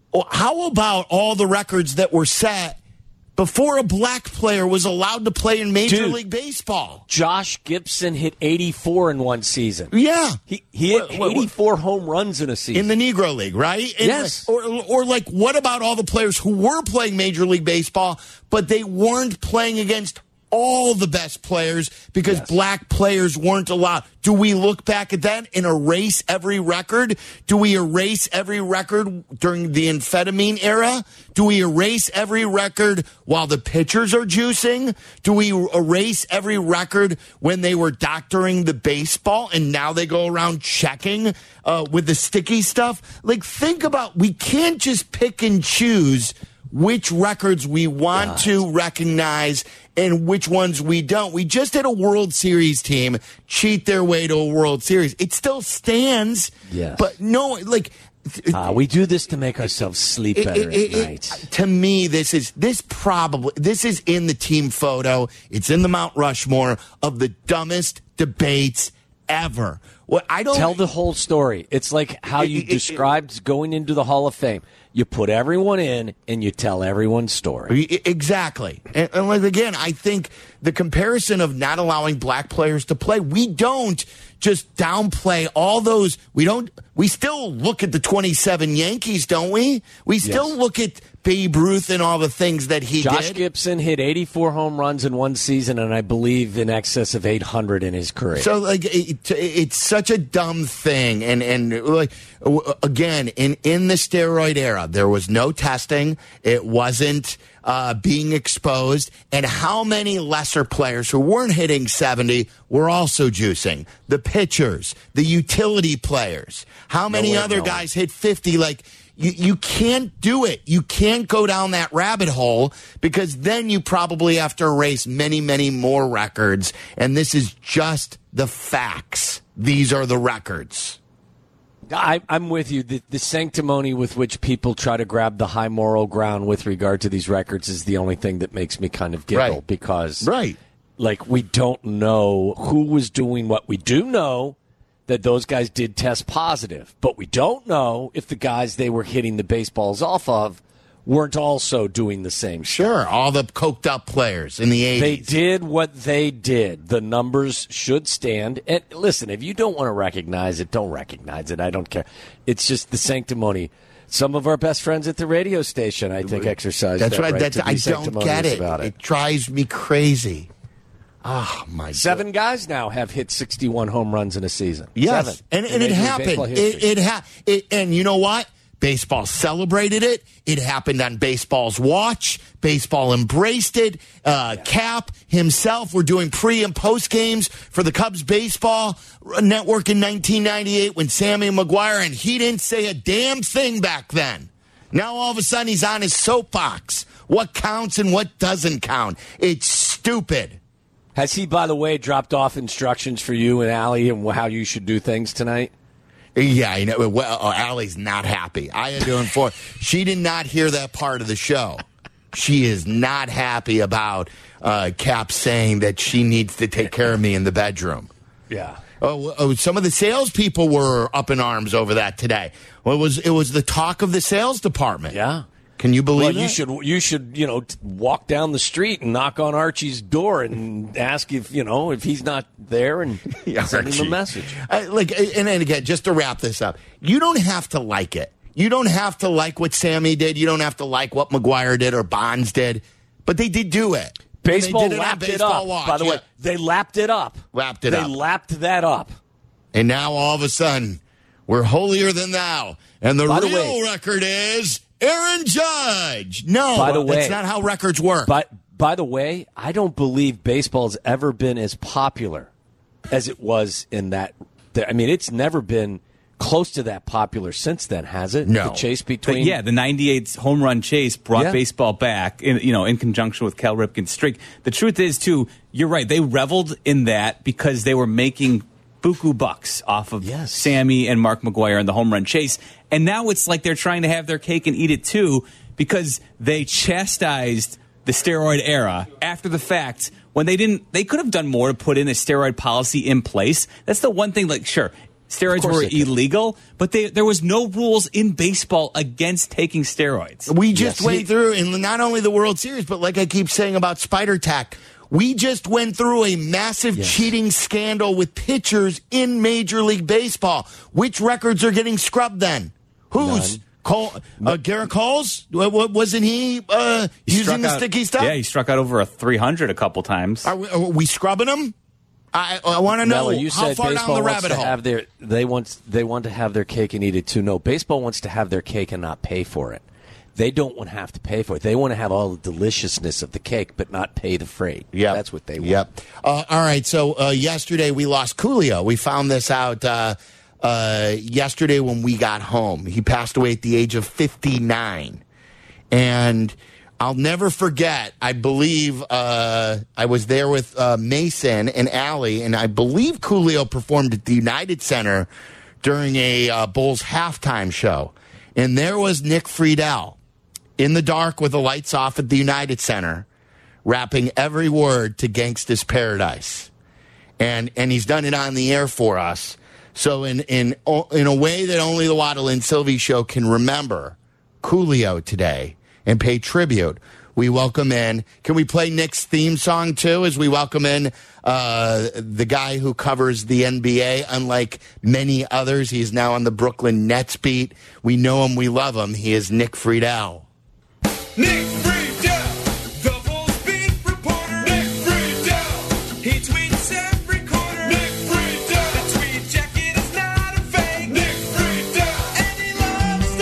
[SPEAKER 2] how about all the records that were set before a black player was allowed to play in Major
[SPEAKER 3] Dude,
[SPEAKER 2] League Baseball?
[SPEAKER 3] Josh Gibson hit eighty-four in one season.
[SPEAKER 2] Yeah.
[SPEAKER 3] He, he hit
[SPEAKER 2] What- what-
[SPEAKER 3] eighty-four home runs in a season.
[SPEAKER 2] In the Negro League, right? And
[SPEAKER 3] Yes.
[SPEAKER 2] Or, or like, what about all the players who were playing Major League Baseball, but they weren't playing against all the best players because
[SPEAKER 3] Yes.
[SPEAKER 2] black players weren't allowed? Do we look back at that and erase every record? Do we erase every record during the amphetamine era? Do we erase every record while the pitchers are juicing? Do we erase every record when they were doctoring the baseball and now they go around checking uh, with the sticky stuff? Like, think about, we can't just pick and choose which records we want God. to recognize and which ones we don't. We just had a World Series team cheat their way to a World Series. It still stands,
[SPEAKER 3] yes.
[SPEAKER 2] but no, like...
[SPEAKER 3] Uh, we do this to make ourselves sleep better
[SPEAKER 2] it, it,
[SPEAKER 3] at
[SPEAKER 2] it,
[SPEAKER 3] night.
[SPEAKER 2] It, to me, this is this probably this is in the team photo. It's in the Mount Rushmore of the dumbest debates ever. Well, I don't
[SPEAKER 3] tell the whole story. It's like how you
[SPEAKER 2] it, it,
[SPEAKER 3] described it, going into the Hall of Fame. You put everyone in and you tell everyone's story.
[SPEAKER 2] Exactly. And, and like, again, I think the comparison of not allowing black players to play, we don't just downplay all those. We don't. We still look at the twenty-seven Yankees, don't we? We still yes. look at Babe Ruth and all the things that he
[SPEAKER 3] Josh
[SPEAKER 2] did.
[SPEAKER 3] Josh Gibson hit eighty-four home runs in one season, and I believe in excess of eight hundred in his career.
[SPEAKER 2] So, like, it, it's such a dumb thing. And, and like, again, in, in the steroid era, there was no testing. It wasn't uh, being exposed. And how many lesser players who weren't hitting seventy were also juicing? The pitchers, the utility players. How many no other no guys hit fifty? Like, You, you can't do it. You can't go down that rabbit hole because then you probably have to erase many, many more records. And this is just the facts. These are the records.
[SPEAKER 3] I, I'm with you. The, the sanctimony with which people try to grab the high moral ground with regard to these records is the only thing that makes me kind of giggle
[SPEAKER 2] right.
[SPEAKER 3] because,
[SPEAKER 2] right.
[SPEAKER 3] like, we don't know who was doing what. We do know that those guys did test positive, but we don't know if the guys they were hitting the baseballs off of weren't also doing the same stuff.
[SPEAKER 2] Sure, all the coked up players in the eighties.
[SPEAKER 3] They did what they did. The numbers should stand. And listen, if you don't want to recognize it, don't recognize it. I don't care. It's just the sanctimony. Some of our best friends at the radio station, I think, exercise
[SPEAKER 2] That's
[SPEAKER 3] that
[SPEAKER 2] right.
[SPEAKER 3] right
[SPEAKER 2] That's,
[SPEAKER 3] to be
[SPEAKER 2] I don't get it.
[SPEAKER 3] About it.
[SPEAKER 2] It drives me crazy. Oh, my
[SPEAKER 3] Seven
[SPEAKER 2] God.
[SPEAKER 3] guys now have hit sixty-one home runs in a season.
[SPEAKER 2] Yes,
[SPEAKER 3] Seven.
[SPEAKER 2] and, and it happened. It, it ha- it, and you know what? Baseball celebrated it. It happened on baseball's watch. Baseball embraced it. Uh, yeah. Cap himself were doing pre and post games for the Cubs baseball network in nineteen ninety-eight when Sammy McGwire, and he didn't say a damn thing back then. Now all of a sudden he's on his soapbox. What counts and what doesn't count? It's stupid.
[SPEAKER 3] Has he, by the way, dropped off instructions for you and Allie and how you should do things tonight?
[SPEAKER 2] Yeah, I know. Well, oh, Allie's not happy. I had to inform. She did not hear that part of the show. She is not happy about uh, Cap saying that she needs to take care of me in the bedroom.
[SPEAKER 3] Yeah.
[SPEAKER 2] Oh, oh, some of the salespeople were up in arms over that today. Well, it was it was the talk of the sales department.
[SPEAKER 3] Yeah.
[SPEAKER 2] Can you believe
[SPEAKER 3] well,
[SPEAKER 2] that?
[SPEAKER 3] you should you should you know t- walk down the street and knock on Archie's door and ask if you know if he's not there and
[SPEAKER 2] Yeah,
[SPEAKER 3] send him
[SPEAKER 2] Archie.
[SPEAKER 3] a message.
[SPEAKER 2] Uh, like, and, and again, just to wrap this up, you don't have to like it. You don't have to like what Sammy did. You don't have to like what McGuire did or Bonds did, but they did do it.
[SPEAKER 3] Baseball
[SPEAKER 2] And they did
[SPEAKER 3] lapped
[SPEAKER 2] it, on
[SPEAKER 3] it
[SPEAKER 2] baseball
[SPEAKER 3] up.
[SPEAKER 2] Watch.
[SPEAKER 3] By the
[SPEAKER 2] yeah.
[SPEAKER 3] way, they lapped it up.
[SPEAKER 2] Lapped it
[SPEAKER 3] they
[SPEAKER 2] up.
[SPEAKER 3] They lapped that up.
[SPEAKER 2] And now all of a sudden, we're holier than thou. And the
[SPEAKER 3] By the
[SPEAKER 2] real
[SPEAKER 3] way-
[SPEAKER 2] record is Aaron Judge. No,
[SPEAKER 3] By the way-
[SPEAKER 2] that's not how records work.
[SPEAKER 3] But by the way, I don't believe baseball's ever been as popular as it was in that. I mean, it's never been close to that popular since then, has it?
[SPEAKER 2] No.
[SPEAKER 3] The chase
[SPEAKER 8] But
[SPEAKER 3] between
[SPEAKER 8] yeah, the ninety-eight home run chase brought
[SPEAKER 3] Yeah.
[SPEAKER 8] baseball back, in, you know, in conjunction with Cal Ripken's streak. The truth is, too, you're right. They reveled in that because they were making buku bucks off of
[SPEAKER 3] Yes.
[SPEAKER 8] Sammy and Mark McGuire and the home run chase. And now it's like they're trying to have their cake and eat it, too, because they chastised the steroid era after the fact when they didn't. They could have done more to put in a steroid policy in place. That's the one thing, like, sure, steroids
[SPEAKER 3] course
[SPEAKER 8] were
[SPEAKER 3] they did.
[SPEAKER 8] illegal, but they, there was no rules in baseball against taking steroids.
[SPEAKER 2] We just
[SPEAKER 3] Yes.
[SPEAKER 2] went
[SPEAKER 3] He-
[SPEAKER 2] through, and not only the World Series, but like I keep saying about Spider Tack, we just went through a massive
[SPEAKER 3] Yes.
[SPEAKER 2] cheating scandal with pitchers in Major League Baseball. Which records are getting scrubbed then? Whose?
[SPEAKER 3] None.
[SPEAKER 2] Cole, uh, Garrett Cole's? Wa- wa- Wasn't he uh,
[SPEAKER 8] He
[SPEAKER 2] using
[SPEAKER 8] struck
[SPEAKER 2] the
[SPEAKER 8] out-
[SPEAKER 2] sticky stuff?
[SPEAKER 8] Yeah, he struck out over a three hundred a couple times.
[SPEAKER 2] Are we, are we scrubbing him? I, I want to know
[SPEAKER 3] Miller, you
[SPEAKER 2] how
[SPEAKER 3] said
[SPEAKER 2] far down
[SPEAKER 3] baseball
[SPEAKER 2] the
[SPEAKER 3] wants
[SPEAKER 2] rabbit
[SPEAKER 3] to
[SPEAKER 2] hole.
[SPEAKER 3] have their they want they want to have their cake and eat it too. No, baseball wants to have their cake and not pay for it. They don't want to have to pay for it. They want to have all the deliciousness of the cake, but not pay the freight.
[SPEAKER 2] Yeah,
[SPEAKER 3] that's what they want.
[SPEAKER 2] Yep. Uh, all right. So uh, yesterday we lost Coolio. We found this out uh, uh, yesterday when we got home. He passed away at the age of fifty-nine, and I'll never forget. I believe uh, I was there with uh, Mason and Allie, and I believe Coolio performed at the United Center during a uh, Bulls halftime show, and there was Nick Friedel in the dark with the lights off at the United Center, rapping every word to Gangsta's Paradise. And and he's done it on the air for us. So in in in a way that only the Waddle and Sylvie show can remember Coolio today and pay tribute, we welcome in. Can we play Nick's theme song too as we welcome in uh, the guy who covers the N B A? Unlike many others, he is now on the Brooklyn Nets beat. We know him, we love him. He is Nick Friedel.
[SPEAKER 9] Nick Friedel, the Bulls beat reporter. Nick Friedel, he tweets every quarter. Nick Friedel, the tweet jacket is not a fake. Nick Friedel, and he loves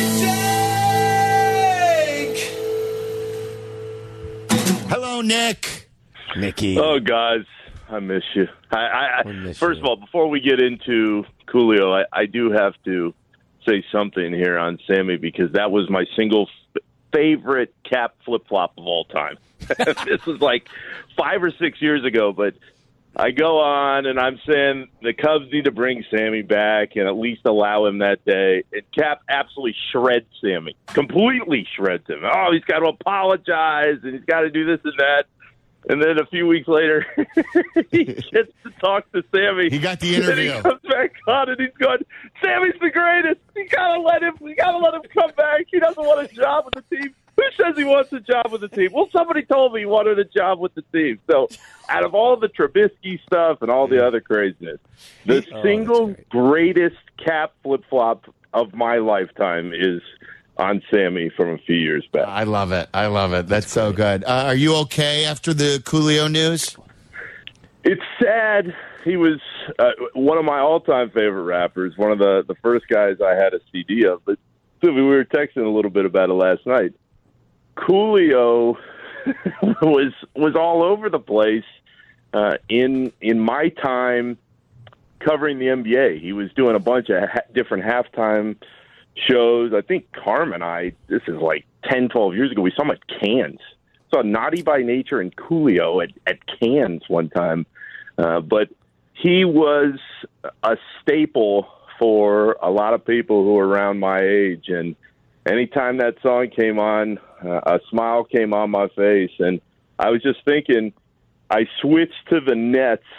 [SPEAKER 9] to shake.
[SPEAKER 2] Hello, Nick.
[SPEAKER 3] Nicky.
[SPEAKER 10] Oh, guys, I miss you. I, I,
[SPEAKER 3] We
[SPEAKER 10] I
[SPEAKER 3] miss
[SPEAKER 10] first
[SPEAKER 3] you.
[SPEAKER 10] of all, before we get into Coolio, I, I do have to say something here on Sammy because that was my single f- favorite cap flip flop of all time. This was like five or six years ago, but I go on and I'm saying the Cubs need to bring Sammy back and at least allow him that day. And Cap absolutely shreds Sammy, completely shreds him. Oh, he's got to apologize and he's got to do this and that. And then a few weeks later, he gets to talk to Sammy.
[SPEAKER 2] He got the
[SPEAKER 10] And
[SPEAKER 2] interview.
[SPEAKER 10] he comes back on and he's going, Sammy's the greatest. You gotta let him. You gotta let him come back. He doesn't want a job with the team. Who says he wants a job with the team? Well, somebody told me he wanted a job with the team. So, out of all the Trubisky stuff and all the other craziness, the
[SPEAKER 3] Oh,
[SPEAKER 10] single
[SPEAKER 3] that's
[SPEAKER 10] greatest cap flip flop of my lifetime is on Sammy from a few years back.
[SPEAKER 2] I love it. I love it. That's, so good. Uh, are you okay after the Coolio news?
[SPEAKER 10] It's sad. He was uh, one of my all-time favorite rappers, one of the, the first guys I had a C D of. But Sylvie, we were texting a little bit about it last night. Coolio was was all over the place uh, in in my time covering the N B A. He was doing a bunch of ha- different halftime shows. I think Carm and I, this is like ten, twelve years ago, we saw him at Cannes. Saw Naughty by Nature and Coolio at, at Cannes one time. Uh, but he was a staple for a lot of people who are around my age. And anytime that song came on, uh, a smile came on my face. And I was just thinking, I switched to the Nets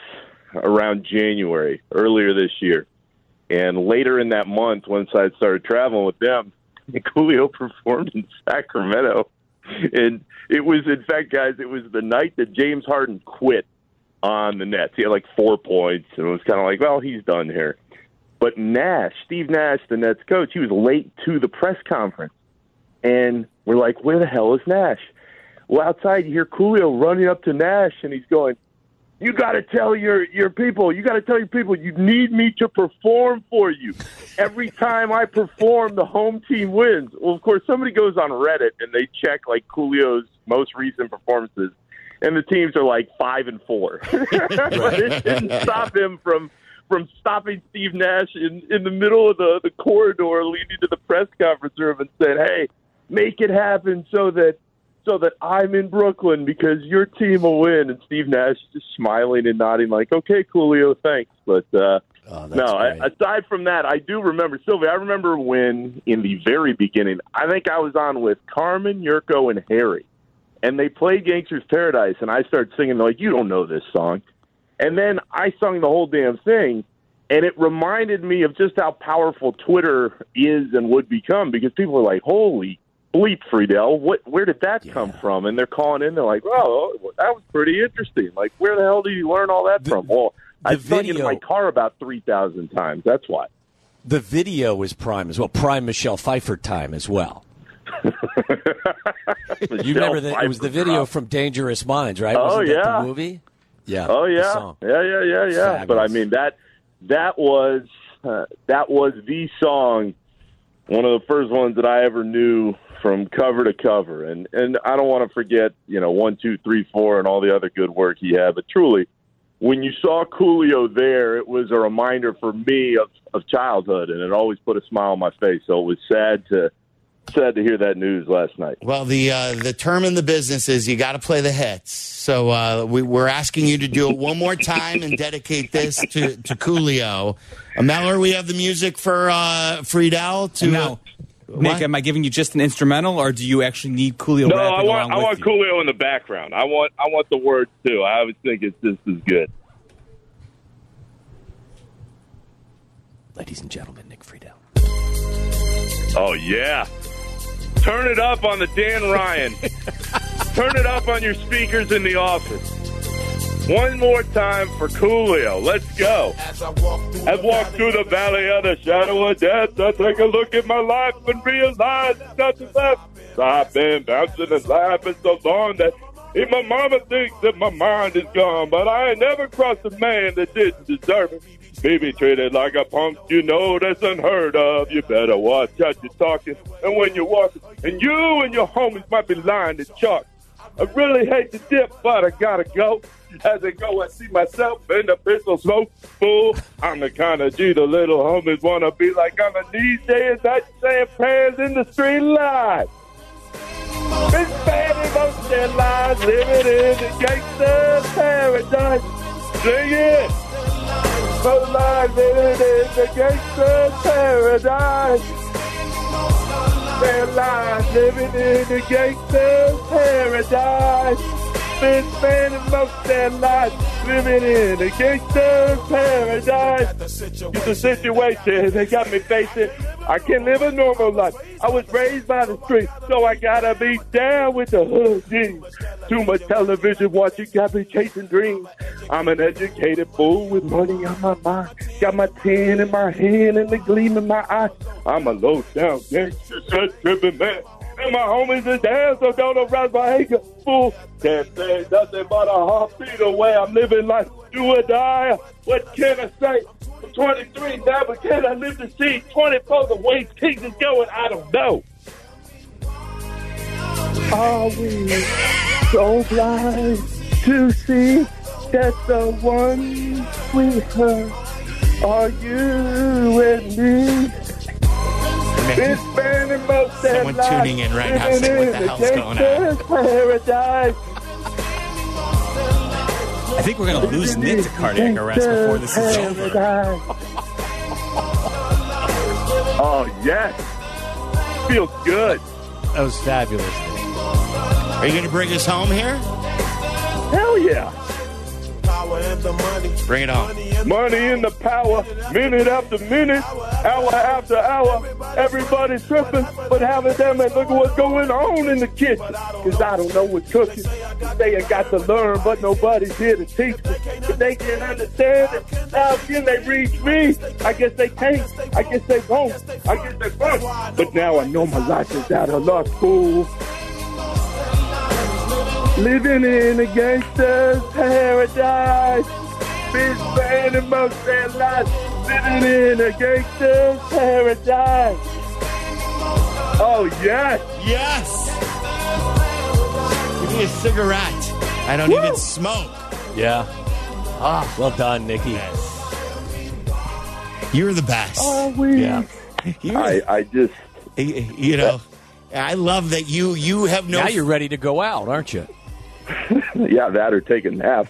[SPEAKER 10] around January, earlier this year. And later in that month, once I started traveling with them, Coolio performed in Sacramento. And it was, in fact, guys, it was the night that James Harden quit on the Nets. He had like four points, and it was kind of like, well, he's done here. But Nash, Steve Nash, the Nets coach, he was late to the press conference. And we're like, where the hell is Nash? Well, outside you hear Coolio running up to Nash, and he's going, you got to tell your, your people, you got to tell your people, you need me to perform for you. Every time I perform, the home team wins. Well, of course, somebody goes on Reddit, and they check, like, Coolio's most recent performances, and the teams are like five and four. But it didn't stop him from from stopping Steve Nash in, in the middle of the, the corridor leading to the press conference room and said, hey, make it happen so that so that I'm in Brooklyn because your team will win. And Steve Nash is just smiling and nodding like, okay, Coolio, thanks. But uh,
[SPEAKER 3] oh,
[SPEAKER 10] no, I, aside from that, I do remember, Sylvia, I remember when in the very beginning, I think I was on with Carmen, Yurko, and Harry. And they played Gangster's Paradise, and I started singing, like, you don't know this song. And then I sung the whole damn thing, and it reminded me of just how powerful Twitter is and would become, because people are like, holy bleep, Friedel, what, where did that yeah. come from? And they're calling in, they're like, oh, that was pretty interesting. Like, where the hell did you learn all that
[SPEAKER 3] the,
[SPEAKER 10] from? Well, I sung
[SPEAKER 3] video,
[SPEAKER 10] it in my car about three thousand times. That's why.
[SPEAKER 3] The video is prime as well, prime Michelle Pfeiffer time as well. You remember that it was the video from Dangerous Minds, right?
[SPEAKER 10] Oh,
[SPEAKER 3] Wasn't
[SPEAKER 10] yeah.
[SPEAKER 3] that the movie? Yeah.
[SPEAKER 10] Oh, yeah. Yeah, yeah, yeah, yeah.
[SPEAKER 3] Fabulous.
[SPEAKER 10] But, I mean, that that was uh, that was the song, one of the first ones that I ever knew from cover to cover. And, and I don't want to forget, you know, one, two, three, four, and all the other good work he had. But truly, when you saw Coolio there, it was a reminder for me of, of childhood, and it always put a smile on my face. So it was sad to sad to hear that news last night.
[SPEAKER 2] Well, the uh, the term in the business is you got to play the hits. So uh, we, we're asking you to do it one more time and dedicate this to, to Coolio. Uh, Mellor, we have the music for uh, Friedel. To,
[SPEAKER 8] no.
[SPEAKER 2] Uh,
[SPEAKER 8] Nick,
[SPEAKER 2] what?
[SPEAKER 8] am I giving you just an instrumental, or do you actually need Coolio
[SPEAKER 10] No,
[SPEAKER 8] rapping
[SPEAKER 10] I want
[SPEAKER 8] along
[SPEAKER 10] I
[SPEAKER 8] with
[SPEAKER 10] want
[SPEAKER 8] you?
[SPEAKER 10] Coolio in the background. I want I want the words too. I always think it's just as good.
[SPEAKER 3] Ladies and gentlemen, Nick Friedel.
[SPEAKER 10] Oh yeah. Turn it up on the Dan Ryan. Turn it up on your speakers in the office. One more time for Coolio. Let's go. As I walk through, As walk through the valley of the shadow of death, I take a look at my life and realize it's nothing left. I've been bouncing and laughing so long that even my mama thinks that my mind is gone. But I ain't never crossed a man that didn't deserve it. Be treated like a punk, you know that's unheard of. You better watch out you're talking and when you're walking. And you and your homies might be lying to chalk. I really hate to dip, but I gotta go. As I go, I see myself in the pistol smoke. Fool, I'm the kind of G the little homies wanna be like on the knees days, not saying prayers in the street light. Been spending most of their lives living in the gangster's paradise. Sing it! Most lives living in the gangster's paradise. Their lives living in the gangster's paradise. Been spending most of their lives living in the gangster's paradise. It's a situation they got me facing. I can't live a normal life. I was raised by the street, so I gotta be down with the hood G's. Too much television watching got me chasing dreams. I'm an educated fool with money on my mind. Got my tin in my hand and the gleam in my eye. I'm a low-down gangster, shut tripping man. And my homies is down, so don't arouse my anger. Fool, can't say nothing but a heartbeat away. I'm living life, do or die. What can I say? I'm twenty-three now, but can I live to see twenty-four? The way things is going, I don't know. Are we so blind to see that the one we heard are you and me?
[SPEAKER 2] Someone tuning in right now saying, what the hell's going on?
[SPEAKER 10] Paradise.
[SPEAKER 8] I think we're going to lose Nick to cardiac arrest before this is over.
[SPEAKER 10] Oh, yes. Feels good.
[SPEAKER 3] That was fabulous.
[SPEAKER 2] Are you going to bring us home here?
[SPEAKER 10] Hell yeah.
[SPEAKER 2] Bring it on.
[SPEAKER 10] Money in the power, minute after minute, hour after hour. Everybody's tripping, but having them and look at what's going on in the kitchen. Because I don't know what's cooking. They ain't got to learn, but nobody's here to teach me. If they can't understand it, how can they reach me? I guess they can't. I guess they won't. I guess they won't. But now I know my life is out of law school. Living in a gangster's paradise. Been spending most of their lives living in a gangster's paradise. Oh, yes.
[SPEAKER 2] Yes. Give me a cigarette. I don't Woo. even smoke.
[SPEAKER 3] Yeah. Ah, well done, Nicky.
[SPEAKER 2] Yes. You're the best.
[SPEAKER 10] Oh, we.
[SPEAKER 3] Yeah.
[SPEAKER 10] I, I just.
[SPEAKER 2] You know, I love that you, you have no...
[SPEAKER 3] Now you're ready to go out, aren't you?
[SPEAKER 10] Yeah, that or take a nap.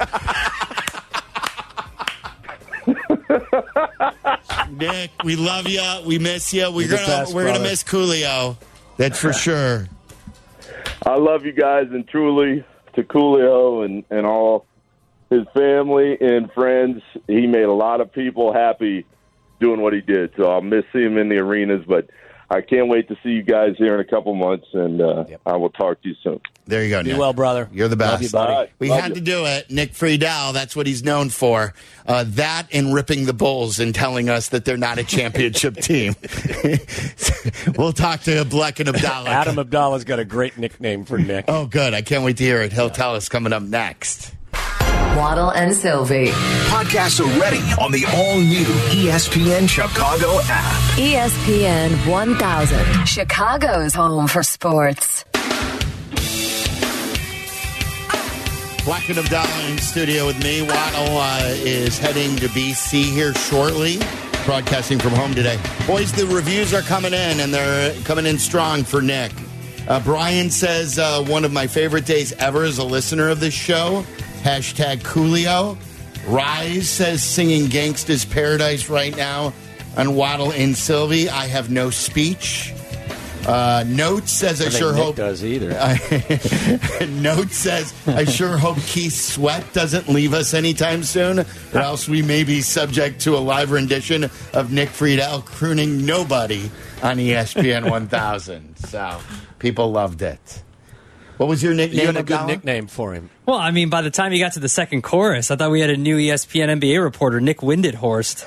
[SPEAKER 2] Nick, we love you. We miss you. We're
[SPEAKER 3] You're the
[SPEAKER 2] gonna
[SPEAKER 3] best,
[SPEAKER 2] we're gonna
[SPEAKER 3] brother.
[SPEAKER 2] miss Coolio. That's for sure.
[SPEAKER 10] I love you guys, and truly to Coolio and, and all his family and friends, he made a lot of people happy doing what he did. So I'll miss seeing him in the arenas, but I can't wait to see you guys here in a couple months, and uh, yep. I will talk to you soon.
[SPEAKER 2] There you go,
[SPEAKER 3] Be
[SPEAKER 2] Nick.
[SPEAKER 3] well, brother.
[SPEAKER 2] You're the best.
[SPEAKER 3] Love you, buddy.
[SPEAKER 10] Right.
[SPEAKER 2] We
[SPEAKER 10] Love
[SPEAKER 2] had
[SPEAKER 10] you.
[SPEAKER 2] to do it. Nick Friedel, that's what he's known for. Uh, that and ripping the Bulls and telling us that they're not a championship team. We'll talk to Bleck and Abdallah.
[SPEAKER 3] Adam Abdallah's got a great nickname for Nick.
[SPEAKER 2] Oh, good. I can't wait to hear it. He'll tell us coming up next.
[SPEAKER 5] Waddle and Sylvie.
[SPEAKER 6] Podcasts are ready on the all-new E S P N Chicago app.
[SPEAKER 5] E S P N one thousand. Chicago's home for sports.
[SPEAKER 2] Bleck and Abdallah in studio with me. Waddle uh, is heading to B C here shortly, broadcasting from home today. Boys, the reviews are coming in, and they're coming in strong for Nick. Uh, Brian says, uh, one of my favorite days ever as a listener of this show. Hashtag Coolio. Rise says, singing Gangsta's Paradise right now on Waddle and Sylvie. I have no speech. Uh, Note says, I,
[SPEAKER 3] I
[SPEAKER 2] sure
[SPEAKER 3] Nick
[SPEAKER 2] hope...
[SPEAKER 3] does either.
[SPEAKER 2] Note says, I sure hope Keith Sweat doesn't leave us anytime soon, or else we may be subject to a live rendition of Nick Friedel crooning Nobody on E S P N one thousand. So, people loved it. What was your nickname?
[SPEAKER 3] You had a good
[SPEAKER 2] Abdallah?
[SPEAKER 3] nickname for him.
[SPEAKER 11] Well, I mean, by the time you got to the second chorus, I thought we had a new E S P N N B A reporter, Nick Windethorst.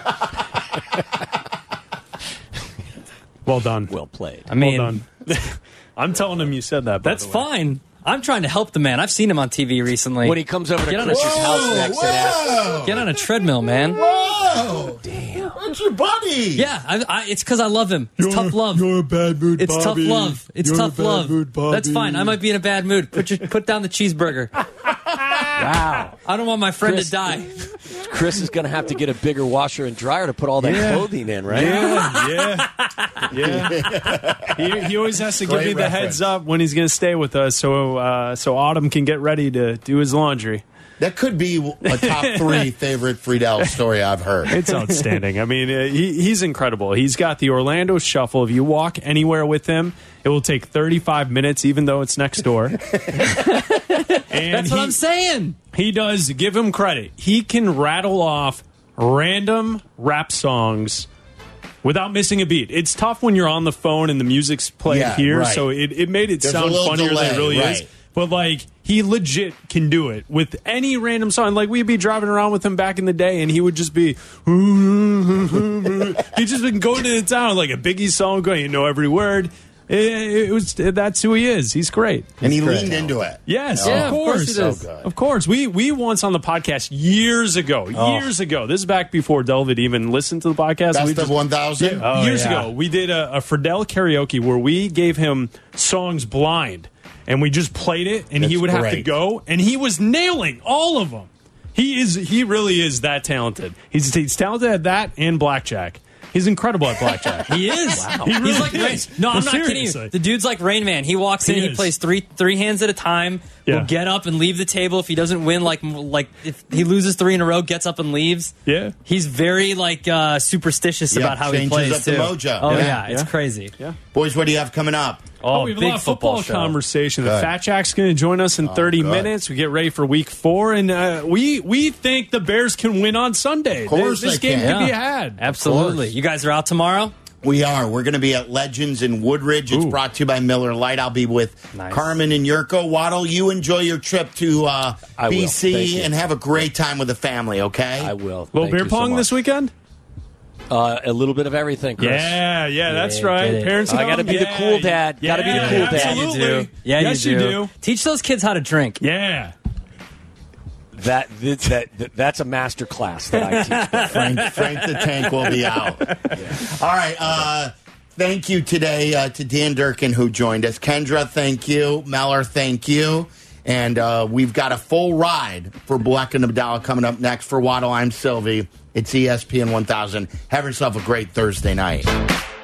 [SPEAKER 12] Well done.
[SPEAKER 3] Well played.
[SPEAKER 11] I mean,
[SPEAKER 12] well done. I'm telling him you said that. By
[SPEAKER 11] that's
[SPEAKER 12] the way.
[SPEAKER 11] fine. I'm trying to help the man. I've seen him on T V recently.
[SPEAKER 3] When he comes over to
[SPEAKER 11] Get on a-
[SPEAKER 3] Chris's
[SPEAKER 11] Whoa,
[SPEAKER 3] house next and asks,
[SPEAKER 11] Get on a treadmill, man.
[SPEAKER 2] Whoa!
[SPEAKER 3] damn.
[SPEAKER 2] That's your buddy!
[SPEAKER 11] Yeah, I, I, it's because I love him. It's tough love.
[SPEAKER 12] You're a bad mood,
[SPEAKER 11] It's tough
[SPEAKER 12] Bobby.
[SPEAKER 11] love. It's
[SPEAKER 12] You're
[SPEAKER 11] tough
[SPEAKER 12] a bad
[SPEAKER 11] love.
[SPEAKER 12] mood, Bobby.
[SPEAKER 11] That's fine. I might be in a bad mood. Put your, put down the cheeseburger.
[SPEAKER 3] Wow.
[SPEAKER 11] I don't want my friend
[SPEAKER 3] Chris-
[SPEAKER 11] to die.
[SPEAKER 3] Chris is going to have to get a bigger washer and dryer to put all that
[SPEAKER 12] Yeah.
[SPEAKER 3] clothing in, right?
[SPEAKER 12] Yeah, yeah, yeah. He, he always has to give
[SPEAKER 2] Great
[SPEAKER 12] me the
[SPEAKER 2] reference.
[SPEAKER 12] heads up when he's going to stay with us, so uh, so Autumn can get ready to do his laundry.
[SPEAKER 2] That could be a top three favorite Friedel story I've heard.
[SPEAKER 12] It's outstanding. I mean, uh, he, he's incredible. He's got the Orlando Shuffle. If you walk anywhere with him, it will take thirty-five minutes, even though it's next door. And
[SPEAKER 11] That's what
[SPEAKER 12] he-
[SPEAKER 11] I'm saying.
[SPEAKER 12] He does, give him credit. He can rattle off random rap songs without missing a beat. It's tough when you're on the phone and the music's played
[SPEAKER 2] Yeah,
[SPEAKER 12] here,
[SPEAKER 2] right.
[SPEAKER 12] so it, it made it
[SPEAKER 2] There's a
[SPEAKER 12] sound
[SPEAKER 2] little
[SPEAKER 12] funnier than it
[SPEAKER 2] delay,
[SPEAKER 12] really
[SPEAKER 2] right.
[SPEAKER 12] is. But, like, he legit can do it with any random song. Like, we'd be driving around with him back in the day, and he would just be... He'd just been going to the town like a Biggie song, going, you know every word. It, it was That's who he is. He's great.
[SPEAKER 2] And he
[SPEAKER 12] He's great.
[SPEAKER 2] leaned into it.
[SPEAKER 12] Yes,
[SPEAKER 11] Yeah,
[SPEAKER 12] of
[SPEAKER 11] of course
[SPEAKER 12] course.
[SPEAKER 11] he does.
[SPEAKER 2] So good.
[SPEAKER 12] Of course. We we once on the podcast years ago, years ago. This is back before Delvid even listened to the podcast.
[SPEAKER 2] Best
[SPEAKER 12] we
[SPEAKER 2] of
[SPEAKER 12] just-
[SPEAKER 2] one thousand?
[SPEAKER 12] Yeah,
[SPEAKER 2] Oh,
[SPEAKER 12] years
[SPEAKER 2] yeah.
[SPEAKER 12] ago, we did a, a Friedel karaoke where we gave him songs blind, and we just played it, and he
[SPEAKER 2] That's
[SPEAKER 12] would have to
[SPEAKER 2] great.
[SPEAKER 12] go, and he was nailing all of them. He is he really is that talented. He's he's talented at that and blackjack. He's incredible at blackjack.
[SPEAKER 11] He is.
[SPEAKER 12] He really
[SPEAKER 11] He's like Rain.
[SPEAKER 12] is.
[SPEAKER 11] No, I'm
[SPEAKER 12] No,
[SPEAKER 11] not kidding
[SPEAKER 12] seriously.
[SPEAKER 11] you. The dude's like Rain Man. He walks in,
[SPEAKER 12] He
[SPEAKER 11] he,
[SPEAKER 12] is.
[SPEAKER 11] plays three three hands at a time.
[SPEAKER 12] Yeah.
[SPEAKER 11] Will get up and leave the table if he doesn't win. Like like if he loses three in a row, gets up and leaves.
[SPEAKER 12] Yeah.
[SPEAKER 11] He's very like uh, superstitious
[SPEAKER 2] Yeah,
[SPEAKER 11] about how he
[SPEAKER 2] changes
[SPEAKER 11] plays
[SPEAKER 2] up the
[SPEAKER 11] too.
[SPEAKER 2] mojo.
[SPEAKER 11] Oh
[SPEAKER 2] Yeah,
[SPEAKER 11] yeah, it's
[SPEAKER 12] yeah.
[SPEAKER 11] crazy.
[SPEAKER 12] Yeah.
[SPEAKER 2] Boys, what do you have coming up?
[SPEAKER 12] Oh, we have a
[SPEAKER 11] big
[SPEAKER 12] lot of football,
[SPEAKER 11] football show.
[SPEAKER 12] conversation. The
[SPEAKER 2] Good.
[SPEAKER 12] Fat Jack's going to join us in thirty
[SPEAKER 2] good.
[SPEAKER 12] minutes. We get ready for week four, and uh, we we think the Bears can win on Sunday.
[SPEAKER 2] Of course
[SPEAKER 12] this, this
[SPEAKER 2] they
[SPEAKER 12] game
[SPEAKER 2] can.
[SPEAKER 12] can be
[SPEAKER 11] Yeah.
[SPEAKER 12] had.
[SPEAKER 11] Absolutely. You guys are out tomorrow?
[SPEAKER 2] We are. We're going to be at Legends in Woodridge. It's
[SPEAKER 12] Ooh.
[SPEAKER 2] brought to you by Miller Lite. I'll be with
[SPEAKER 11] Nice.
[SPEAKER 2] Carmen and Yurko. Waddle, you enjoy your trip to uh,
[SPEAKER 3] I will.
[SPEAKER 2] B
[SPEAKER 3] Thank
[SPEAKER 2] C
[SPEAKER 3] you.
[SPEAKER 2] and have a great time with the family, okay?
[SPEAKER 3] I will.
[SPEAKER 12] Little
[SPEAKER 3] Thank
[SPEAKER 12] beer
[SPEAKER 3] you so
[SPEAKER 12] pong
[SPEAKER 3] much.
[SPEAKER 12] this weekend?
[SPEAKER 3] Uh, a little bit of everything, Chris.
[SPEAKER 12] Yeah, yeah, that's
[SPEAKER 11] Yeah,
[SPEAKER 12] right.
[SPEAKER 11] get it.
[SPEAKER 12] Parents,
[SPEAKER 3] I gotta
[SPEAKER 12] come?
[SPEAKER 3] be the
[SPEAKER 12] Yeah.
[SPEAKER 3] cool dad. Gotta be the
[SPEAKER 12] Yeah,
[SPEAKER 3] cool dad.
[SPEAKER 12] absolutely.
[SPEAKER 11] Yeah, you do. Yeah,
[SPEAKER 12] yes,
[SPEAKER 11] you,
[SPEAKER 12] you
[SPEAKER 11] do.
[SPEAKER 12] do.
[SPEAKER 11] Teach those kids how to drink.
[SPEAKER 12] Yeah.
[SPEAKER 3] That, that, that that's a master class that I teach.
[SPEAKER 2] Frank, Frank the Tank will be out. All right. Uh, thank you today uh, to Dan Durkin, who joined us. Kendra, thank you. Meller, thank you. And uh, we've got a full ride for Black and Abdallah coming up next. For Waddle, I'm Sylvie. It's E S P N one thousand. Have yourself a great Thursday night.